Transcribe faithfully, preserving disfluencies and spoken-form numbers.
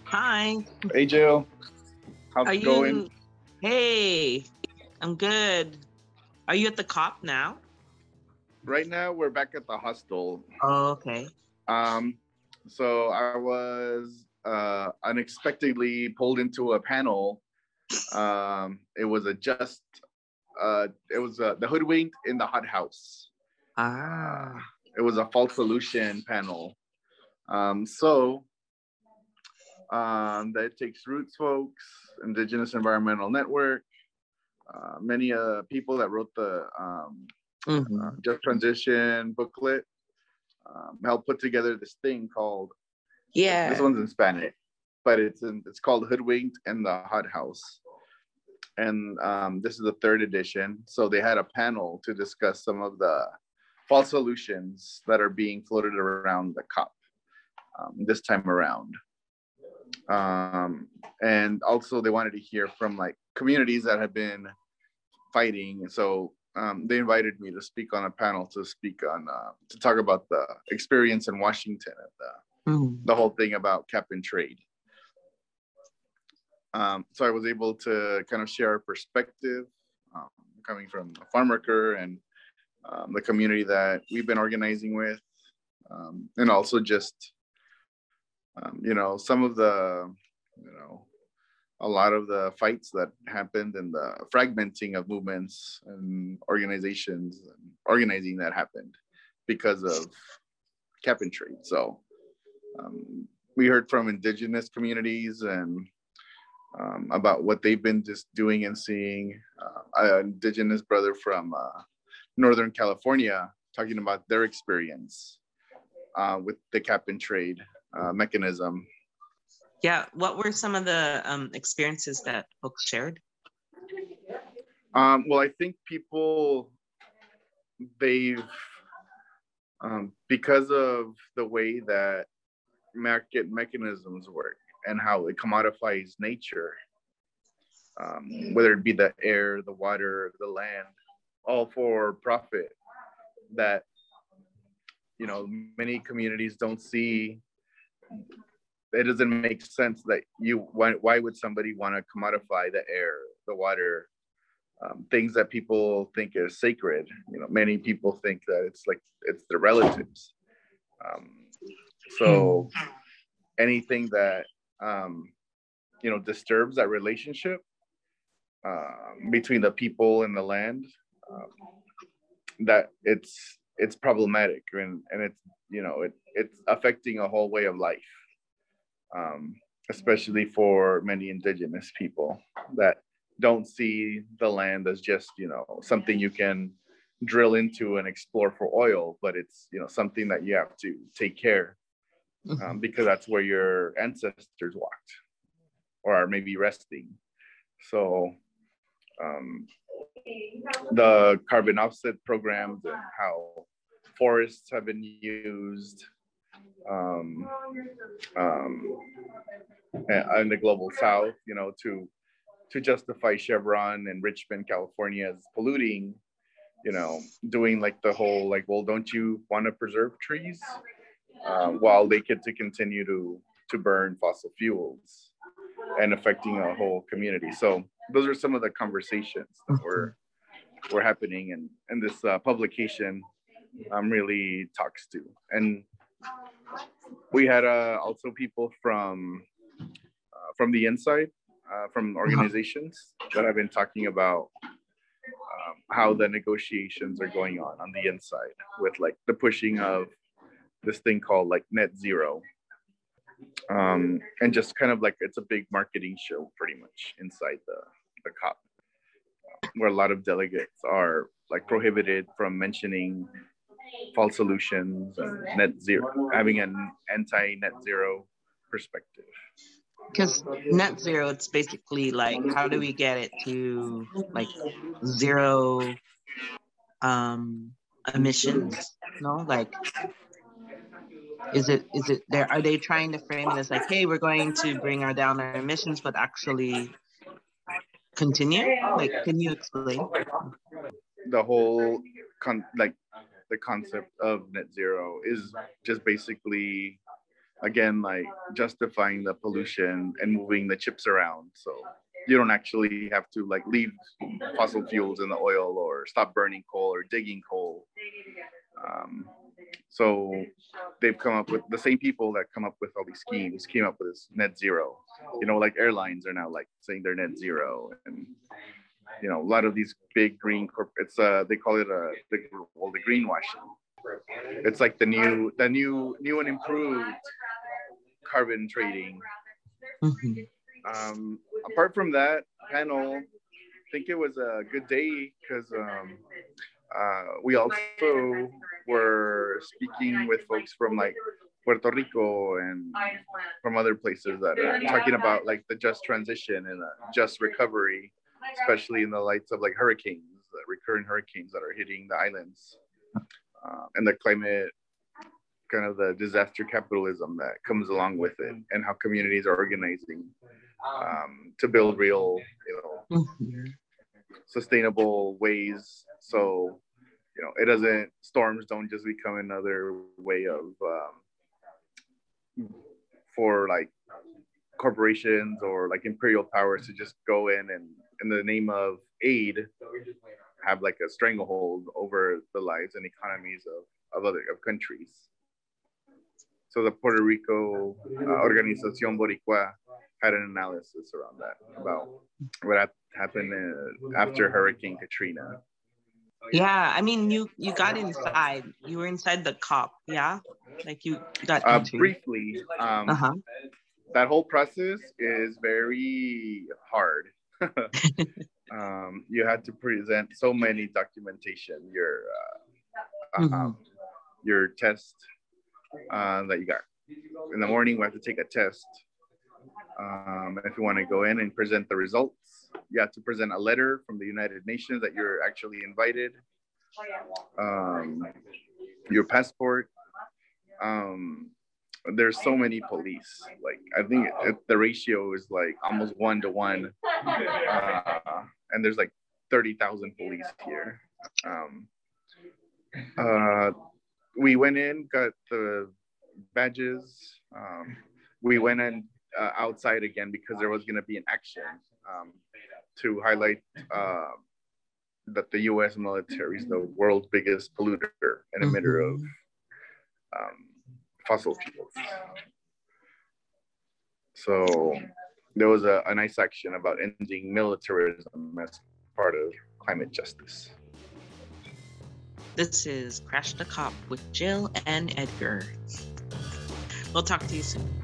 Hi. Hey, Jill. How's Are it going? you? Hey, I'm good. Are you at the cop now? Right now, we're back at the hostel. Oh, okay. Um, so I was uh, unexpectedly pulled into a panel. Um, it was a just, uh, it was uh, the hoodwinked in the hot house. Uh, Ah. it was a false solution panel. Um, so um, that takes roots, folks, Indigenous Environmental Network, uh, many uh, people that wrote the um, Mm-hmm. uh, Just Transition booklet, um, helped put together this thing called, Yeah. this one's in Spanish, but it's in, it's called Hoodwinked in the Hot House. And um, this is the third edition. So they had a panel to discuss some of the false solutions that are being floated around the COP um, this time around. Um, and also they wanted to hear from like communities that have been fighting. So um, they invited me to speak on a panel to speak on uh, to talk about the experience in Washington and the, mm. the whole thing about cap and trade. Um, so I was able to kind of share a perspective um, coming from a farm worker and um, the community that we've been organizing with, um, and also just um, you know some of the you know a lot of the fights that happened and the fragmenting of movements and organizations and organizing that happened because of cap and trade. So um, we heard from indigenous communities and um, about what they've been just doing and seeing. Uh, an indigenous brother from uh, Northern California talking about their experience uh, with the cap and trade uh, mechanism. Yeah, what were some of the um, experiences that folks shared? Um, well, I think people, they've, um, because of the way that market mechanisms work and how it commodifies nature, um, whether it be the air, the water, the land, all for profit, that, you know, many communities don't see. It doesn't make sense that you, why, why would somebody want to commodify the air, the water, um, things that people think is sacred? You know, many people think that it's like, it's their relatives. Um, so anything that, um, you know, disturbs that relationship uh, between the people and the land, um, that it's, it's problematic, and, and it's, you know, it, it's affecting a whole way of life. Um, especially for many indigenous people that don't see the land as just, you know, something you can drill into and explore for oil, but it's, you know, something that you have to take care um, because that's where your ancestors walked or are maybe resting. So um, the carbon offset programs and how forests have been used um, um, in the global south, you know, to to justify Chevron and Richmond, California as polluting, you know, doing like the whole like, well, don't you want to preserve trees uh, while they get to continue to to burn fossil fuels and affecting a whole community. So those are some of the conversations that were were happening, and and this uh, publication um, really talks to. And we had uh, also people from uh, from the inside, uh, from organizations that have been talking about um, how the negotiations are going on on the inside with like the pushing of this thing called like net zero. Um, and just kind of like it's a big marketing show pretty much inside the, the COP, where a lot of delegates are like prohibited from mentioning false solutions and net zero, having an anti-net zero perspective. Because net zero, it's basically like, how do we get it to like zero um, emissions? No, like, is it is it there? Are they trying to frame it as like, hey, we're going to bring our down our emissions, but actually continue? Like, can you explain? The whole con like the concept of net zero is just basically again, like justifying the pollution and moving the chips around. So you don't actually have to like leave fossil fuels in the oil or stop burning coal or digging coal. Um, so they've come up with the same people that come up with all these schemes came up with this net zero. You know, like airlines are now like saying they're net zero, and you know, a lot of these big green corp. It's uh they call it a the well the greenwashing. It's like the new the new new and improved carbon trading. Mm-hmm. Um, apart from that panel, I think it was a good day because um, uh, we also were speaking with folks from like Puerto Rico and from other places that are talking about like the just transition and a just recovery, especially in the lights of like hurricanes, the recurrent hurricanes that are hitting the islands, uh, and the climate, kind of the disaster capitalism that comes along with it, and how communities are organizing um, to build real, you know, Mm-hmm. sustainable ways. So, you know, it doesn't, storms don't just become another way of, um, for like corporations or like imperial powers to just go in and in the name of aid, have like a stranglehold over the lives and economies of, of other of countries. So the Puerto Rico uh, Organización Boricua had an analysis around that, about what happened uh, after Hurricane Katrina. Yeah, I mean, you you got inside. You were inside the COP, yeah? Like you got Uh, into. briefly, um, Uh-huh. that whole process is very hard. um, you had to present so many documentation, your uh, Mm-hmm. um, your test uh, that you got in the morning. We have to take a test. Um, if you want to go in and present the results, you have to present a letter from the United Nations that you're actually invited, um, your passport. Um, there's so many police. Like, I think it, the ratio is like almost one to one. Uh, and there's like thirty thousand police here. Um, uh, we went in, got the badges. Um, we went in uh, outside again because there was going to be an action um, to highlight uh, that the U S military is the world's biggest polluter and emitter Mm-hmm. of um, fossil fuels. So there was a, a nice action about ending militarism as part of climate justice. This is Crash the Cop with Jill and Edgar. We'll talk to you soon.